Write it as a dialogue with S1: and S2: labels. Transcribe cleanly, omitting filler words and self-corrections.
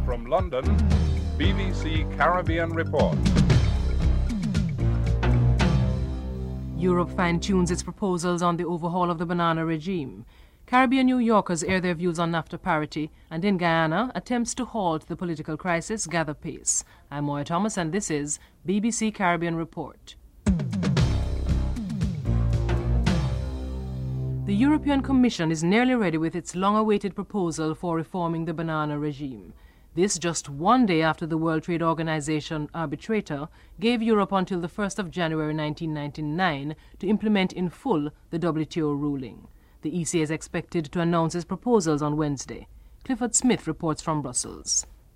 S1: From London, BBC Caribbean Report.
S2: Europe fine-tunes its proposals on the overhaul of the banana regime. Caribbean New Yorkers air their views on NAFTA parity, and in Guyana, attempts to halt the political crisis gather pace. I'm Moya Thomas, and this is BBC Caribbean Report. The European Commission is nearly ready with its long-awaited proposal for reforming the banana regime. This just one day after the World Trade Organization arbitrator gave Europe until the 1st of January 1999 to implement in full the WTO ruling. The EC is expected to announce its proposals on Wednesday. Clifford Smith reports from Brussels.